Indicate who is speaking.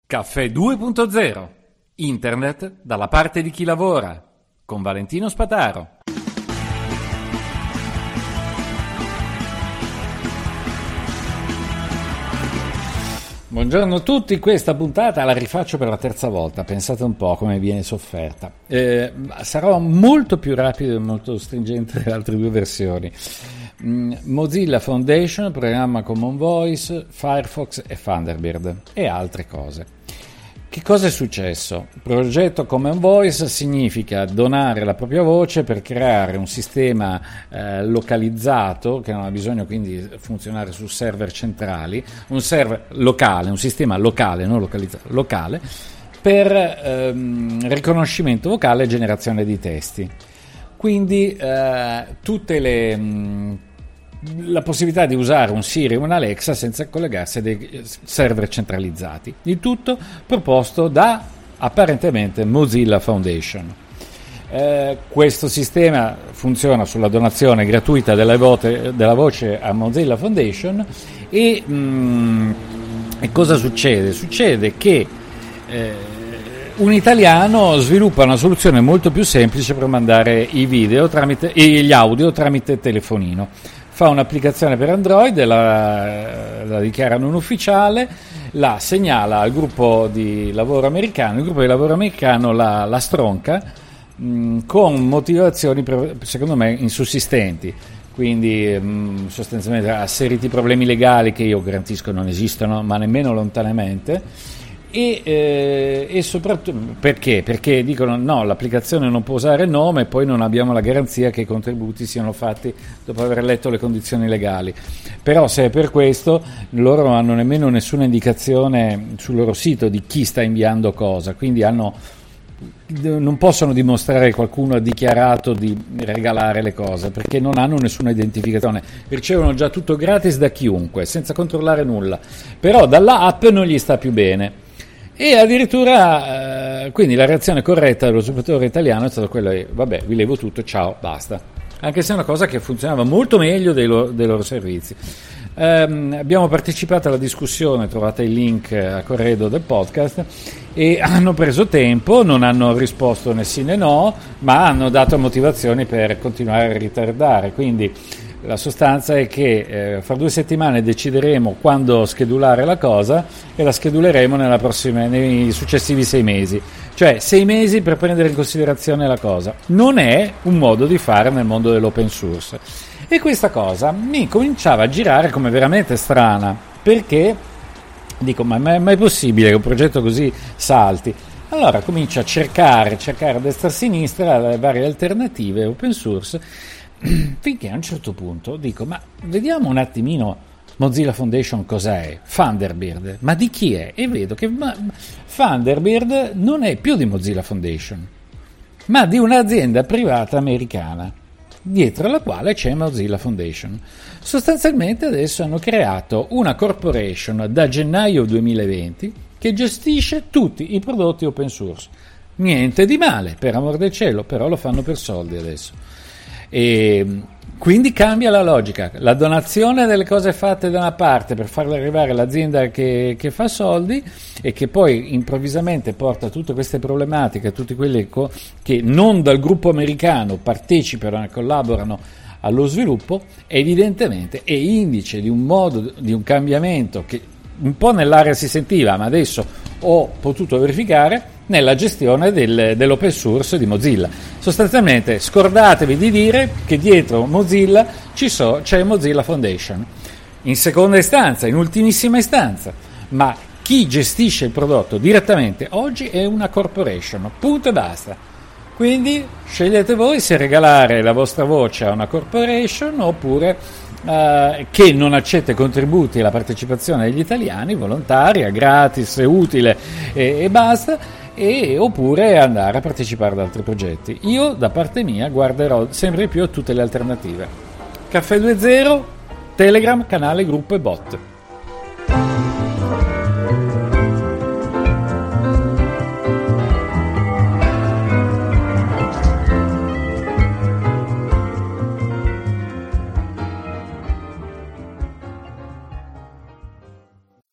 Speaker 1: Caffè 2.0. Internet dalla parte di chi lavora. Con Valentino Spataro. Buongiorno a tutti, questa puntata la rifaccio per la terza volta, pensate un po' come viene sofferta. Sarò molto più rapido e molto stringente delle altre due versioni. Mozilla Foundation, programma Common Voice, Firefox e Thunderbird e altre cose. Che cosa è successo? Il progetto Common Voice significa donare la propria voce per creare un sistema localizzato, che non ha bisogno quindi di funzionare su server centrali, un server locale, un sistema locale, non localizzato, locale, per riconoscimento vocale e generazione di testi. Quindi la possibilità di usare un Siri o un Alexa senza collegarsi a dei server centralizzati. Il tutto proposto da apparentemente Mozilla Foundation. Questo sistema funziona sulla donazione gratuita della voce a Mozilla Foundation e cosa succede? Succede che un italiano sviluppa una soluzione molto più semplice per mandare gli audio tramite telefonino. Fa un'applicazione per Android, la dichiarano un ufficiale, la segnala al gruppo di lavoro americano, il gruppo di lavoro americano la stronca con motivazioni secondo me insussistenti, quindi sostanzialmente asseriti problemi legali che io garantisco non esistono, ma nemmeno lontanamente. E soprattutto perché dicono no, l'applicazione non può usare il nome e poi non abbiamo la garanzia che i contributi siano fatti dopo aver letto le condizioni legali. Però se è per questo loro non hanno nemmeno nessuna indicazione sul loro sito di chi sta inviando cosa, quindi non possono dimostrare che qualcuno ha dichiarato di regalare le cose perché non hanno nessuna identificazione, ricevono già tutto gratis da chiunque senza controllare nulla, però dalla app non gli sta più bene. E addirittura, quindi la reazione corretta dello sviluppatore italiano è stata quella di vabbè, vi levo tutto, ciao, basta. Anche se è una cosa che funzionava molto meglio dei loro servizi. Abbiamo partecipato alla discussione, trovate il link a corredo del podcast, e hanno preso tempo, non hanno risposto né sì né no, ma hanno dato motivazioni per continuare a ritardare. Quindi la sostanza è che fra 2 settimane decideremo quando schedulare la cosa e la scheduleremo nei successivi 6 mesi, cioè 6 mesi per prendere in considerazione la cosa. Non è un modo di fare nel mondo dell'open source e questa cosa mi cominciava a girare come veramente strana, perché dico ma è possibile che un progetto così salti? Allora comincio a cercare a destra e a sinistra le varie alternative open source, finché a un certo punto dico ma vediamo un attimino Mozilla Foundation cos'è, Thunderbird, ma di chi è? E vedo che Thunderbird non è più di Mozilla Foundation, ma di un'azienda privata americana dietro alla quale c'è Mozilla Foundation. Sostanzialmente adesso hanno creato una corporation da gennaio 2020 che gestisce tutti i prodotti open source. Niente di male, per amor del cielo, però lo fanno per soldi adesso. E quindi cambia la logica, la donazione delle cose fatte da una parte per farle arrivare all'azienda che fa soldi e che poi improvvisamente porta tutte queste problematiche, tutti quelli che non dal gruppo americano partecipano e collaborano allo sviluppo, evidentemente è indice di un cambiamento che un po' nell'aria si sentiva, ma adesso ho potuto verificare nella gestione dell'open source di Mozilla. Sostanzialmente scordatevi di dire che dietro Mozilla c'è Mozilla Foundation, in seconda istanza, in ultimissima istanza, ma chi gestisce il prodotto direttamente oggi è una corporation, punto e basta. Quindi scegliete voi se regalare la vostra voce a una corporation oppure che non accetta contributi alla partecipazione degli italiani, volontaria, gratis, utile e basta, oppure andare a partecipare ad altri progetti. Io da parte mia guarderò sempre di più a tutte le alternative. Caffè 2.0, Telegram, canale, gruppo e bot.